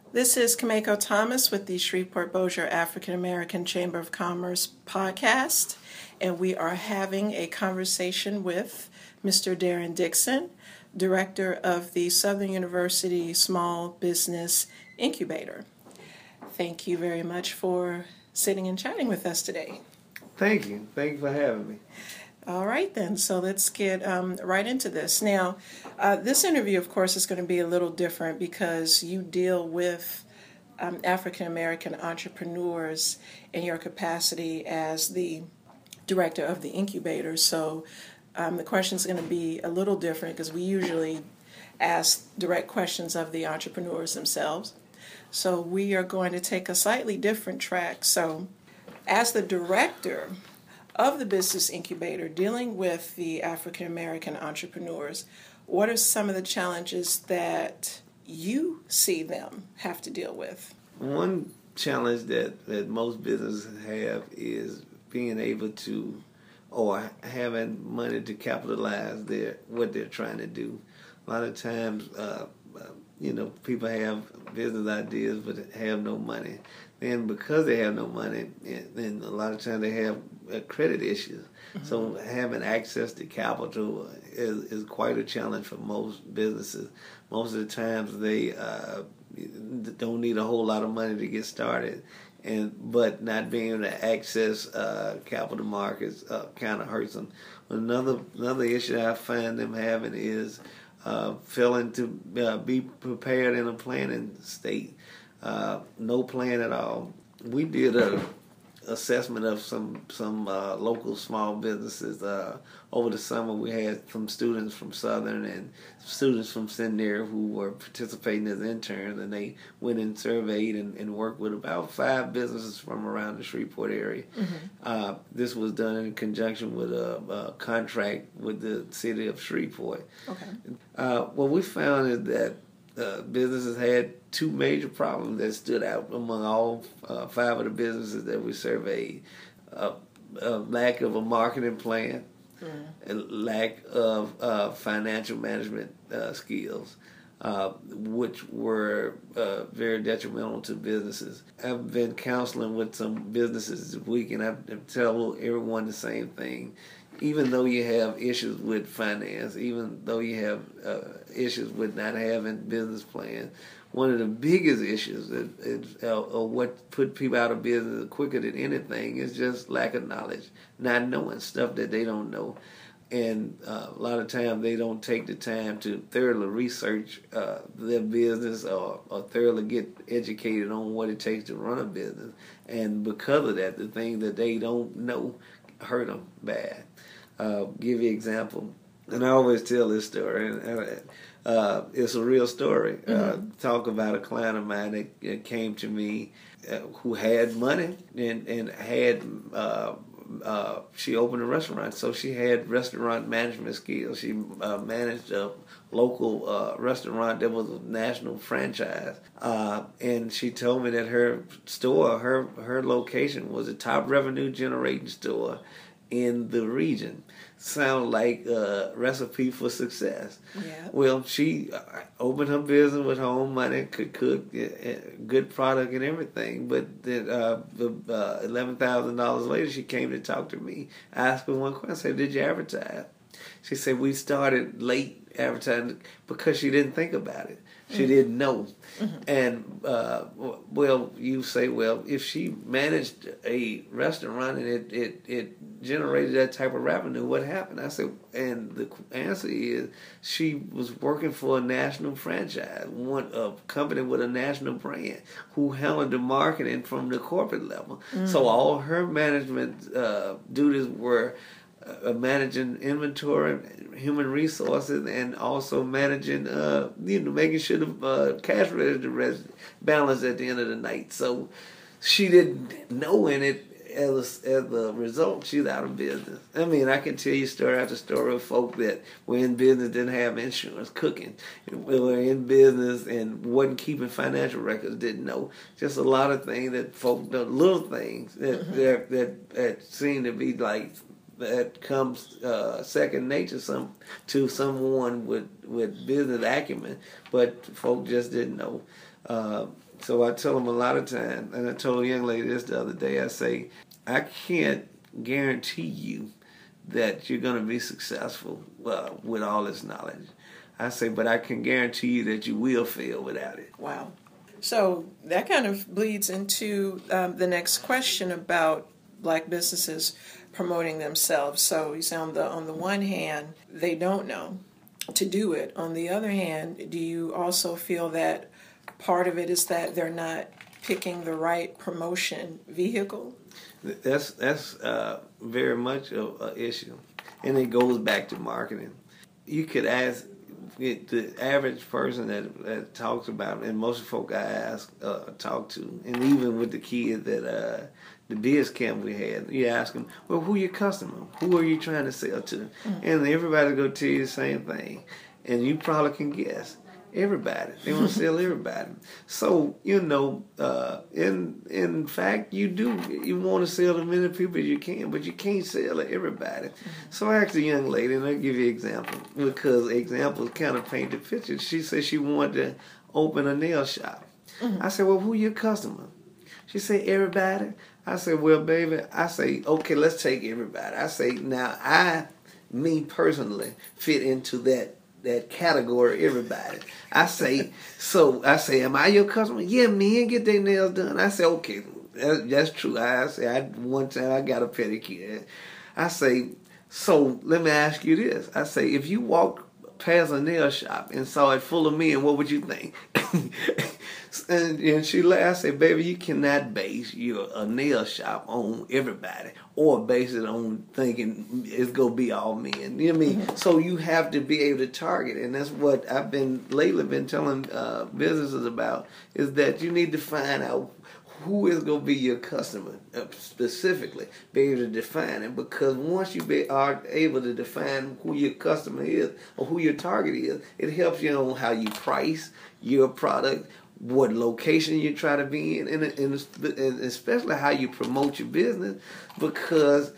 This is Kameko Thomas with the Shreveport Bossier African American Chamber of Commerce podcast, and we are having a conversation with Mr. Darren Dixon, Director of the Southern University Small Business Incubator. Thank you very much for sitting and chatting with us today. Thank you. Thank you for having me. All right, then. So let's get right into this. Now, this interview, of course, is going to be a little different because you deal with African American entrepreneurs in your capacity as the director of the incubator. So the question is going to be a little different because we usually ask direct questions of the entrepreneurs themselves. So we are going to take a slightly different track. So as the director of the business incubator dealing with the African American entrepreneurs, what are some of the challenges that you see them have to deal with? One challenge that most businesses have is being able to, or having money to capitalize what they're trying to do. A lot of times, people have business ideas but have no money. And because they have no money, then a lot of times they have credit issues. Mm-hmm. So having access to capital is quite a challenge for most businesses. Most of the times they don't need a whole lot of money to get started, but not being able to access capital markets kind of hurts them. Another issue I find them having is failing to be prepared in a planning state. No plan at all. We did a assessment of some local small businesses over the summer. We had some students from Southern and students from Sendero who were participating as interns, and they went and surveyed and worked with about 5 businesses from around the Shreveport area. Mm-hmm. This was done in conjunction with a contract with the city of Shreveport. Okay. What we found is that businesses had 2 major problems that stood out among all 5 of the businesses that we surveyed. A lack of a marketing plan, and lack of financial management skills, which were very detrimental to businesses. I've been counseling with some businesses this week, and I tell everyone the same thing. Even though you have issues with finance, even though you have issues with not having business plans, one of the biggest issues what put people out of business quicker than anything is just lack of knowledge, not knowing stuff that they don't know. And a lot of times they don't take the time to thoroughly research their business or thoroughly get educated on what it takes to run a business. And because of that, the things that they don't know hurt them bad. Give you an example, and I always tell this story, and it's a real story. Mm-hmm. Talk about a client of mine that came to me who had money and had she opened a restaurant, so she had restaurant management skills. She managed a local restaurant that was a national franchise, and she told me that her store, her location was a top revenue generating store in the region. Sound like a recipe for success. Yeah. Well, she opened her business with her own money, could cook good product and everything, but then $11,000 later she came to talk to me. I asked her one question. I said, "Did you advertise?" She said, "We started late advertising," because she didn't think about it. She didn't know. Mm-hmm. And, you say, if she managed a restaurant and it generated that type of revenue, what happened? I said, and the answer is she was working for a national franchise, a company with a national brand who handled the marketing from the corporate level. Mm-hmm. So all her management duties were managing inventory, human resources, and also managing, making sure the cash register balance at the end of the night. So she didn't know in it. As a result, she's out of business. I mean, I can tell you story after story of folk that were in business, didn't have insurance, cooking. We were in business and wasn't keeping financial records, didn't know. Just a lot of things that folk, the little things that seem to be like that comes second nature to someone with business acumen, but folk just didn't know. So I tell them a lot of times, and I told a young lady this the other day, I say, I can't guarantee you that you're going to be successful with all this knowledge. I say, but I can guarantee you that you will fail without it. Wow. So that kind of bleeds into the next question about black businesses promoting themselves. So you say on the one hand, they don't know to do it. On the other hand, do you also feel that part of it is that they're not picking the right promotion vehicle? That's very much an issue, and it goes back to marketing. You could ask the average person that talks about, and most folk I talk to, and even with the kids that the biz camp we had, you ask them, well, who your customer? Who are you trying to sell to? Mm-hmm. And everybody go tell you the same thing, and you probably can guess. Everybody. They want to sell everybody. So, in fact, you want to sell to as many people as you can, but you can't sell to everybody. Mm-hmm. So I asked a young lady, and I'll give you an example, because examples kind of paint the picture. She said she wanted to open a nail shop. Mm-hmm. I said, well, who your customer? She said, everybody. I said, well, baby, okay, let's take everybody. I say, now, me personally, fit into that category, everybody. I say, am I your customer? Yeah, men get their nails done. I say, okay, that's true. One time I got a pedicure. I say, so let me ask you this. I say, if you walk past a nail shop and saw it full of men, what would you think? and she laughed. I said, baby, you cannot base a nail shop on everybody or base it on thinking it's going to be all men. You know what I mean? Mm-hmm. So you have to be able to target. And that's what I've lately been telling businesses about, is that you need to find out who is going to be your customer specifically, be able to define it, because once you are able to define who your customer is or who your target is, it helps you on how you price your product, what location you try to be in, and especially how you promote your business, because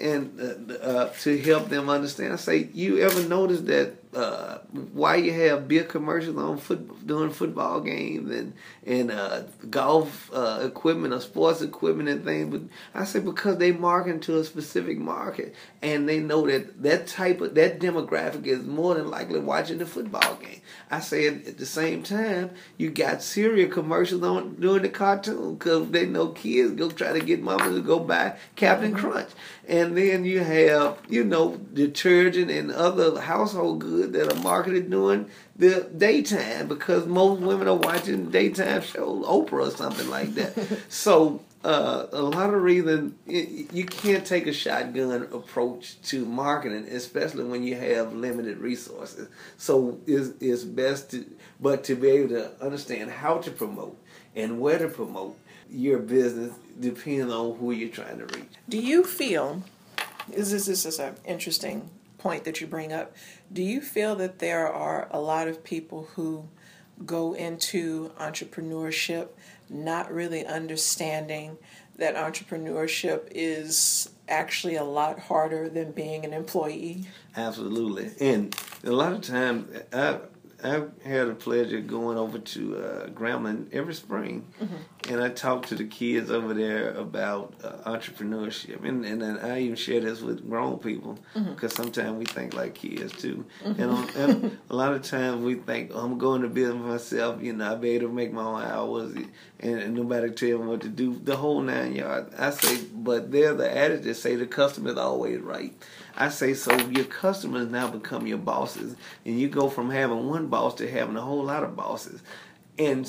to help them understand. I say, you ever notice that why you have beer commercials on during football games and golf equipment or sports equipment and things? But I say, because they market to a specific market, and they know that demographic is more than likely watching the football game. I say, at the same time, you got cereal commercials on during the cartoon, because they know kids go try to get mama to go buy Captain Crunch. And then you have, detergent and other household goods that are marketed during the daytime, because most women are watching daytime shows, Oprah or something like that. So a lot of reason you can't take a shotgun approach to marketing, especially when you have limited resources. So it's best to be able to understand how to promote and where to promote your business, depending on who you're trying to reach. Do you feel, this is an interesting point that you bring up, do you feel that there are a lot of people who go into entrepreneurship not really understanding that entrepreneurship is actually a lot harder than being an employee? Absolutely. And a lot of times, I've had the pleasure of going over to Grambling every spring, mm-hmm. and I talk to the kids over there about entrepreneurship, and I even share this with grown people, mm-hmm. because sometimes we think like kids too, mm-hmm. and a lot of times we think, I'm going to business myself, I'll be able to make my own hours, and nobody tell me what to do, the whole 9 yards. I say, but they're the adage that say the customer is always right. I say, so your customers now become your bosses, and you go from having one boss to having a whole lot of bosses. And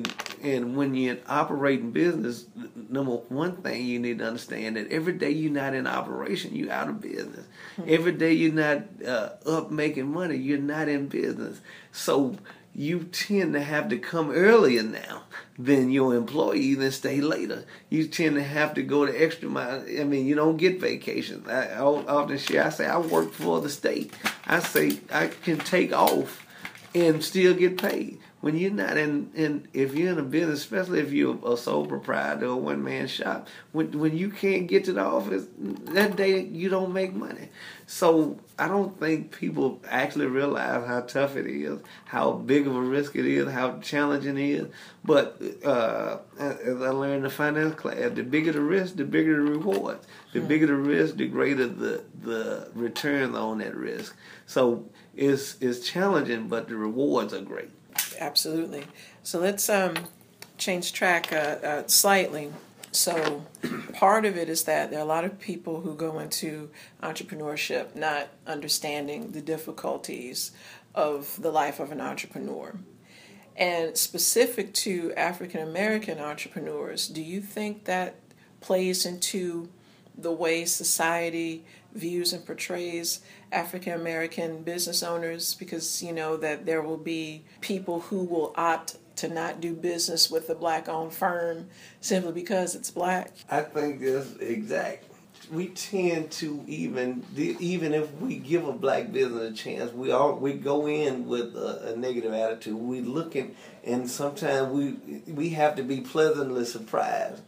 when you're operating business, number one thing you need to understand that every day you're not in operation, you're out of business. Mm-hmm. Every day you're not up making money, you're not in business. So you tend to have to come earlier now than your employees and stay later. You tend to have to go the extra mile. I mean, you don't get vacations. I often share, I say, I work for the state. I say, I can take off and still get paid. when you're not if you're in a business, especially if you're a sole proprietor or one man shop, when you can't get to the office that day, you don't make money. So I don't think people actually realize how tough it is, how big of a risk it is, how challenging it is. But as I learned in the finance class, the bigger the risk, the bigger the rewards. The bigger the risk, the greater the return on that risk. So it's challenging, but the rewards are great. Absolutely. So let's change track slightly. So part of it is that there are a lot of people who go into entrepreneurship not understanding the difficulties of the life of an entrepreneur. And specific to African American entrepreneurs, do you think that plays into the way society views and portrays African American business owners? Because you know that there will be people who will opt to not do business with a black-owned firm simply because it's black. I think that's exact. We tend to even if we give a black business a chance, we go in with a negative attitude. We looking, and sometimes we have to be pleasantly surprised.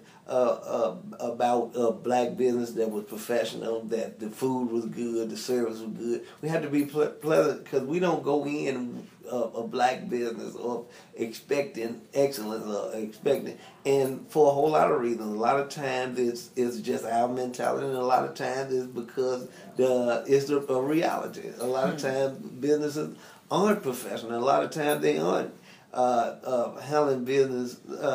About a black business that was professional, that the food was good, the service was good. We have to be pleasant because we don't go in a black business or expecting excellence or expecting, and for a whole lot of reasons. A lot of times it's just our mentality, and a lot of times it's because it's a reality. A lot of times businesses aren't professional. A lot of times they aren't handling business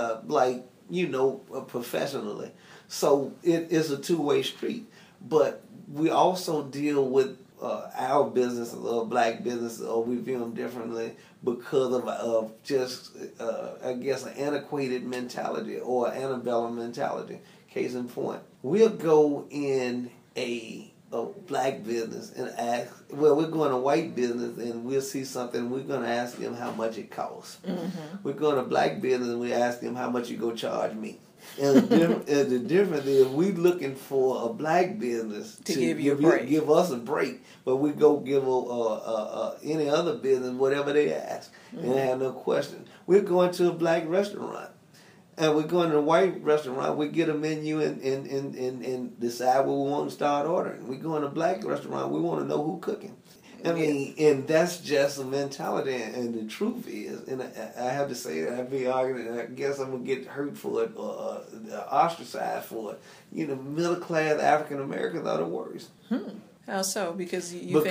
professionally. So it is a two-way street. But we also deal with our business or black business, or we view them differently because of just, I guess, an antiquated mentality or antebellum mentality. Case in point, we'll go in a black business and ask, well, we're going to white business and we'll see something, we're going to ask them how much it costs. Mm-hmm. We're going to black business and we ask them how much you go charge me. And the difference is we looking for a black business to give us a break, but we go give any other business whatever they ask, and they have no question. We're going to a black restaurant. And we're going to a white restaurant, we get a menu and decide what we want to start ordering. We go in a black restaurant, we want to know who's cooking. I mean, and that's just a mentality, and the truth is, and I have to say that I'd be arguing, and I guess I'm going to get hurt for it or ostracized for it. You know, middle-class African Americans are the worst. How so? Because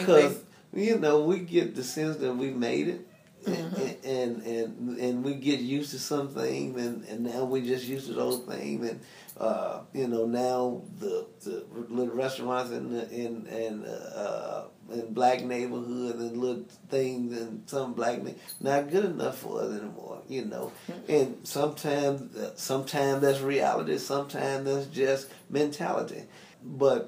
we get the sense that we made it. Mm-hmm. And we get used to some things, and now we're just used to those things, and now the little restaurants in black neighborhoods and little things in some black not good enough for us anymore, and sometimes that's reality, sometimes that's just mentality, but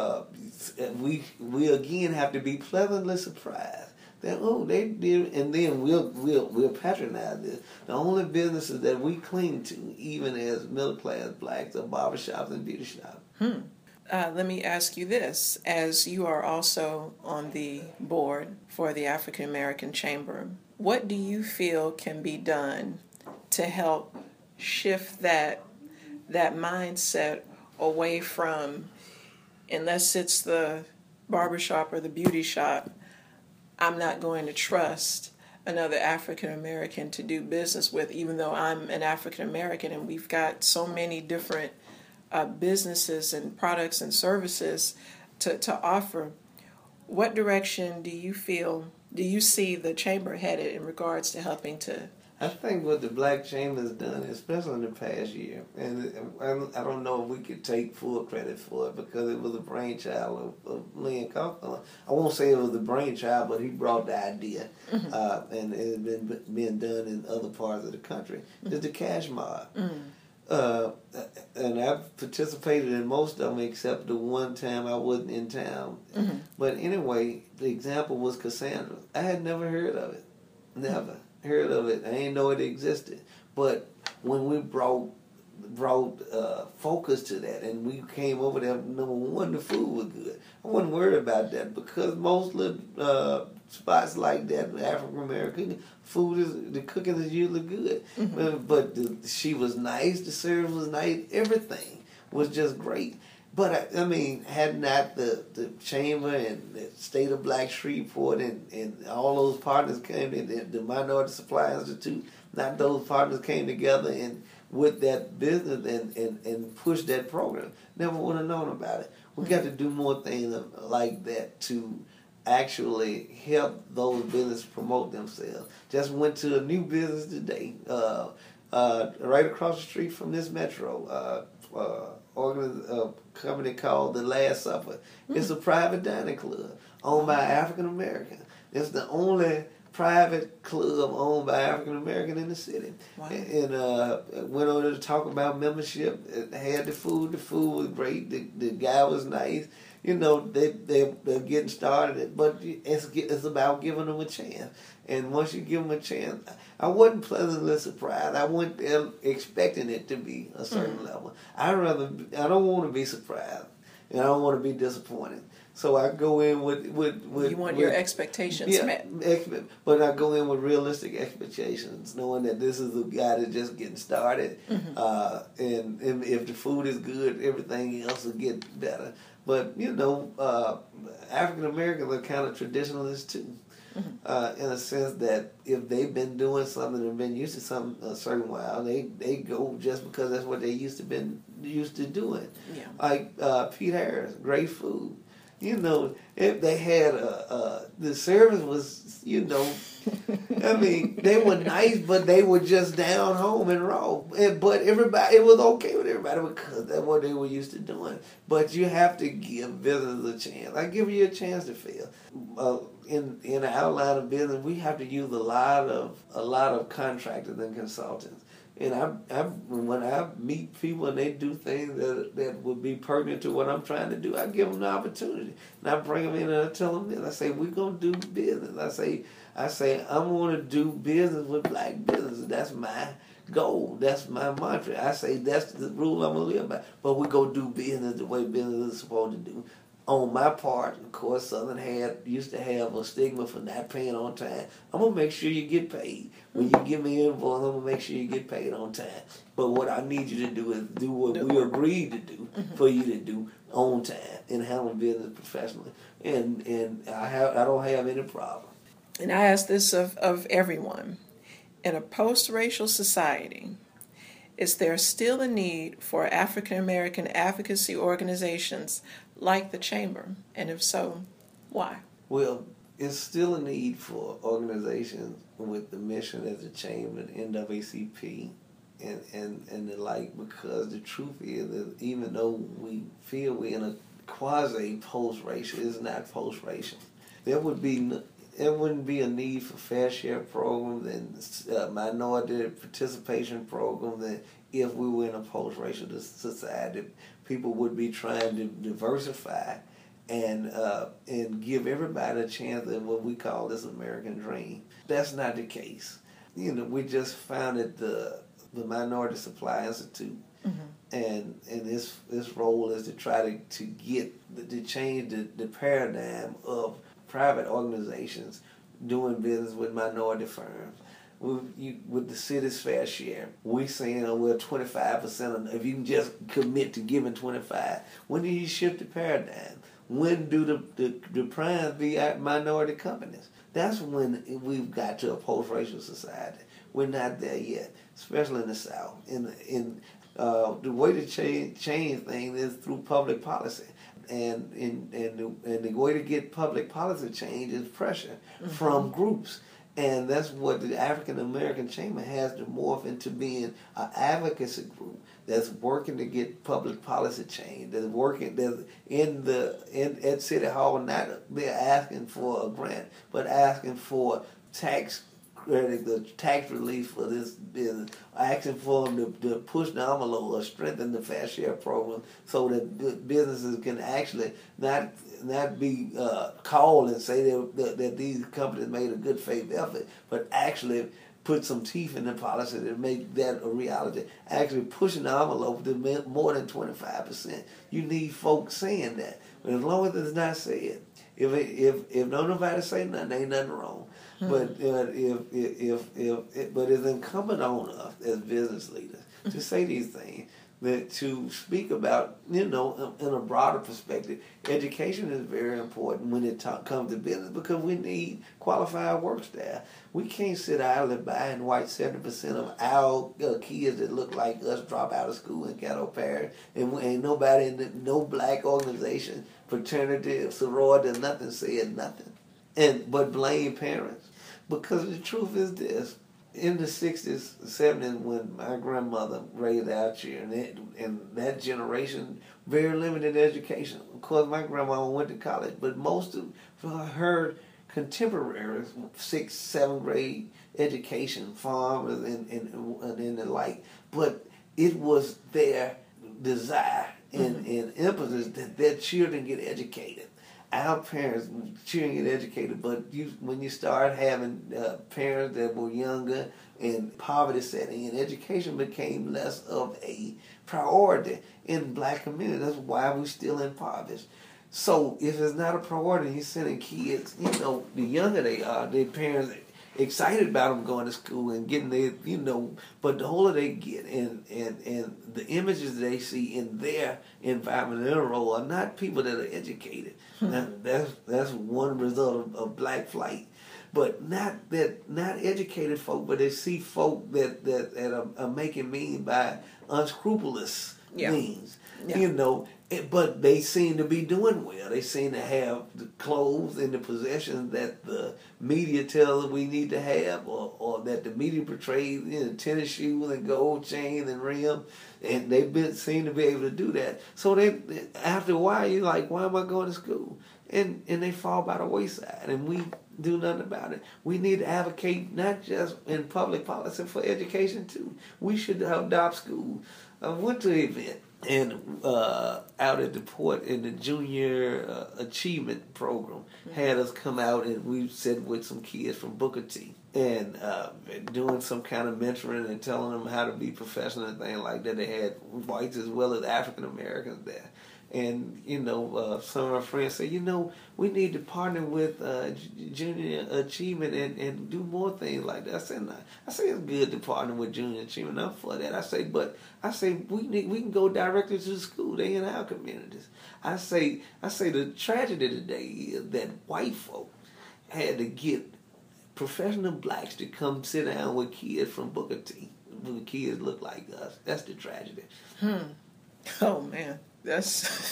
we again have to be pleasantly surprised. They did, and then we'll patronize this. The only businesses that we cling to, even as middle class blacks, are barbershops and beauty shops. Let me ask you this: as you are also on the board for the African American Chamber, what do you feel can be done to help shift that mindset away from, unless it's the barbershop or the beauty shop, I'm not going to trust another African American to do business with, even though I'm an African American and we've got so many different businesses and products and services to offer. What direction do you see the chamber headed in regards to helping to? I think what the Black Chamber has done, especially in the past year, and I don't know if we could take full credit for it because it was a brainchild of Lynn Cawthorn. I won't say it was the brainchild, but he brought the idea, and it had been being done in other parts of the country. It's the Cash Mob. And I've participated in most of them except the one time I wasn't in town. But anyway, the example was Cassandra. I had never heard of it. Never heard of it. I didn't know it existed. But when we brought brought focus to that, and we came over there. Number one, the food was good. I wasn't worried about that because most little spots like that, African American food the cooking is usually good. But she was nice, the service was nice, everything was just great. But I mean, had not the chamber and the state of Black Shreveport and all those partners came in, the Minority Supply Institute, not those partners came together and with that business and pushed that program, never would have known about it. We got to do more things like that to actually help those businesses promote themselves. Just went to a new business today, right across the street from this metro. Company called The Last Supper. It's a private dining club owned by African American. It's the only private club owned by African American in the city. Wow. And went on to talk about membership. It had the food. The food was great. The guy was nice. You know, they're getting started, but it's about giving them a chance. And once you give them a chance, I wasn't pleasantly surprised. I went there expecting it to be a certain level. I don't want to be surprised, and I don't want to be disappointed. So I go in with you want your expectations met. But I go in with realistic expectations, knowing that this is a guy that's just getting started, and if the food is good, everything else will get better. But you know, African Americans are kind of traditionalists too. In a sense that if they've been doing something and been used to something a certain while, they go just because that's what they used to doing. Yeah. Like Pete Harris, great food. You know, if they had the service was, you know, I mean, they were nice, but they were just down home and raw. But everybody, it was okay with everybody because that's what they were used to doing. But you have to give visitors a chance. I give you a chance to fail. In our line of business, we have to use a lot of contractors and consultants. And when I meet people and they do things that would be pertinent to what I'm trying to do, I give them the opportunity. And I bring them in and I tell them this. I say, we're going to do business. I say, I'm going to do business with black businesses. That's my goal. That's my mantra. I say, that's the rule I'm going to live by. But we go do business the way business is supposed to do. On my part, of course, Southern used to have a stigma for not paying on time. I'm going to make sure you get paid. When you give me an invoice, I'm going to make sure you get paid on time. But what I need you to do is do what we agreed to do for you to do on time and handle business professionally. And I don't have any problem. And I ask this of everyone. In a post-racial society, is there still a need for African American advocacy organizations like the Chamber? And if so, why? Well, it's still a need for organizations with the mission as the Chamber and NAACP and the like, because the truth is that even though we feel we're in a quasi post-racial, it's not post-racial. There wouldn't be a need for fair share programs and minority participation programs and if we were in a post-racial society. People would be trying to diversify and give everybody a chance in what we call this American dream. That's not the case. You know, we just founded the Minority Supply Institute, and its role is to try to change the paradigm of private organizations doing business with minority firms. With the city's fair share, we're saying we're 25%. If you can just commit to giving 25%, when do you shift the paradigm? When do the primes be at minority companies? That's when we've got to a post-racial society. We're not there yet, especially in the South. The way to change things is through public policy. And the way to get public policy change is pressure from groups. And that's what the African American Chamber has to morph into being an advocacy group that's working to get public policy change. That's working at City Hall, not they're asking for a grant, but asking for tax credit, the tax relief for this business, asking for them to push the envelope or strengthen the fair share program so that businesses can actually not be called and say that these companies made a good faith effort, but actually put some teeth in the policy to make that a reality. Actually pushing the envelope to more than 25%. You need folks saying that. But as long as it's not said, if no nobody say nothing, ain't nothing wrong. But but it's incumbent on us as business leaders to say these things, that to speak about, in a broader perspective. Education is very important when it comes to business, because we need qualified work staff. We can't sit idly by and watch 70% of our kids that look like us drop out of school in ghetto parish, and ain't nobody no black organization, fraternity, sorority, nothing said nothing, but blame parents. Because the truth is this: in the 60s, 70s, when my grandmother raised our children, and that generation, very limited education. Of course, my grandma went to college, but most of her contemporaries, 6th, 7th grade education, farmers and the like. But it was their desire and emphasis that their children get educated. Our parents, children get educated, but when you start having parents that were younger and poverty setting, and education became less of a priority in black communities. That's why we're still impoverished. So if it's not a priority, you're sending kids, the younger they are, their parents excited about them going to school and getting their, but the older they get and the images they see in their environment, their role, are not people that are educated. Now, that's one result of black flight. But not educated folk, but they see folk that are making means by unscrupulous means. Yeah. But they seem to be doing well. They seem to have the clothes and the possessions that the media tells us we need to have, or that the media portrays, tennis shoes and gold chains and rims, and they seem to be able to do that. So they, after a while, you're like, why am I going to school? And they fall by the wayside, and we do nothing about it. We need to advocate not just in public policy for education too. We should adopt schools. I went to an event and out at the port in the junior achievement program, had us come out, and we sat with some kids from Booker T and doing some kind of mentoring and telling them how to be professional and things like that. They had whites as well as African Americans there. And, some of our friends say, we need to partner with Junior Achievement and do more things like that. I say it's good to partner with Junior Achievement. I'm for that. I say we can go directly to the school. They in our communities. I say the tragedy today is that white folk had to get professional blacks to come sit down with kids from Booker T. When kids look like us. That's the tragedy. Oh man. That's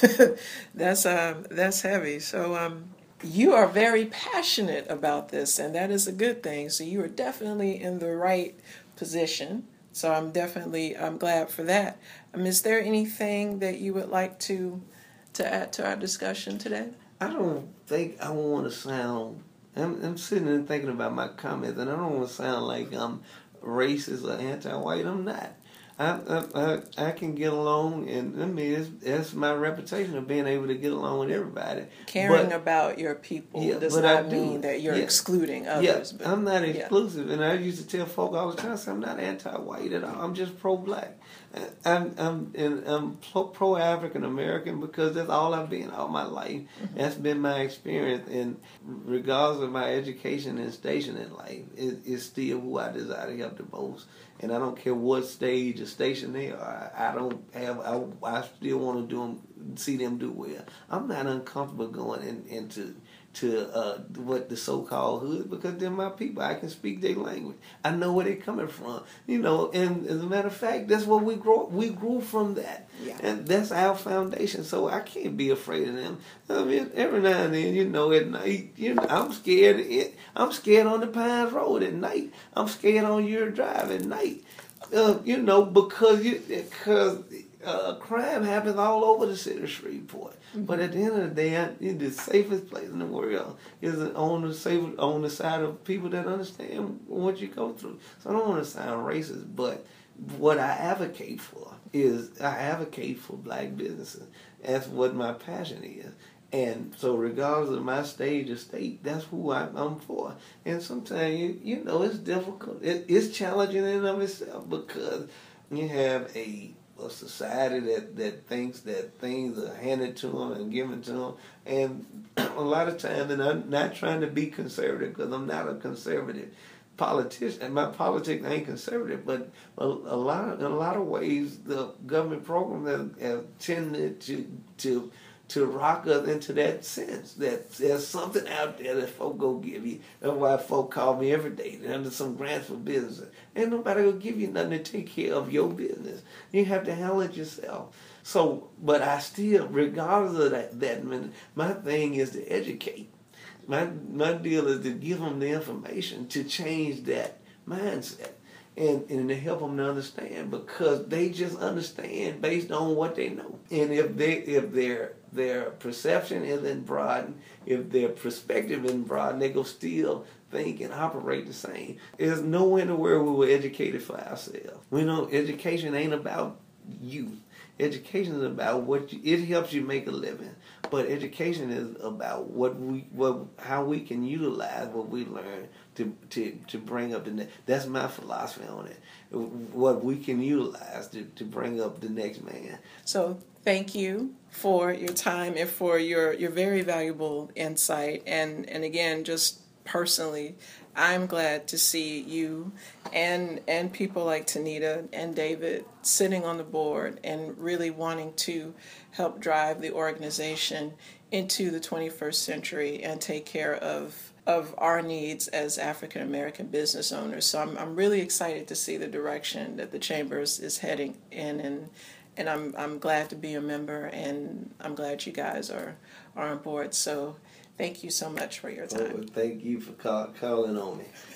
that's heavy. So you are very passionate about this, and that is a good thing. So you are definitely in the right position. So I'm glad for that. Is there anything that you would like to add to our discussion today? I don't think I want to sound. I'm sitting and thinking about my comments, and I don't want to sound like I'm racist or anti-white. I'm not. I can get along, and it's my reputation of being able to get along with everybody. Caring about your people does not mean that you're excluding others. Yeah, I'm not exclusive, and I used to tell folk all the time, I'm not anti-white at all. I'm just pro-black. I'm pro-African American because that's all I've been all my life. Mm-hmm. That's been my experience, and regardless of my education and station in life, it's still who I desire to help the most. And I don't care what stage or station they are. I still want to see them do well. I'm not uncomfortable going into what the so-called hood, because they're my people. I can speak their language. I know where they're coming from. And as a matter of fact, that's what we grew from that. Yeah. And that's our foundation. So I can't be afraid of them. I mean, every now and then, at night, I'm scared. I'm scared on the Pines Road at night. I'm scared on your drive at night. Because crime happens all over the city of Shreveport. Mm-hmm. But at the end of the day, the safest place in the world is on the side of people that understand what you go through. So I don't want to sound racist, but what I advocate for is black businesses. That's what my passion is. And so, regardless of my stage or state, that's who I'm for. And sometimes, you know, it's difficult. It's challenging in and of itself because you have a society that thinks that things are handed to them and given to them. And a lot of times, and I'm not trying to be conservative because I'm not a conservative politician, and my politics ain't conservative, but in a lot of ways, the government programs have tended to rock us into that sense that there's something out there that folk go give you. That's why folk call me every day. They're under some grants for business. Ain't nobody gonna give you nothing to take care of your business. You have to handle it yourself. So, but I still, regardless of that my thing is to educate. My deal is to give them the information to change that mindset and to help them to understand, because they just understand based on what they know. And if their perception isn't broadened, if their perspective isn't broadened, they go still think and operate the same. There's nowhere in the world we were educated for ourselves. We know education ain't about you. Education is about it helps you make a living, but education is about how we can utilize what we learn to bring up the next. That's my philosophy on it. What we can utilize to bring up the next man. So thank you for your time and for your very valuable insight. And again, just personally, I'm glad to see you and people like Tanita and David sitting on the board and really wanting to help drive the organization into the 21st century and take care of our needs as African American business owners. So I'm really excited to see the direction that the Chambers is heading in, and I'm glad to be a member, and I'm glad you guys are on board. So thank you so much for your time. Thank you for calling on me.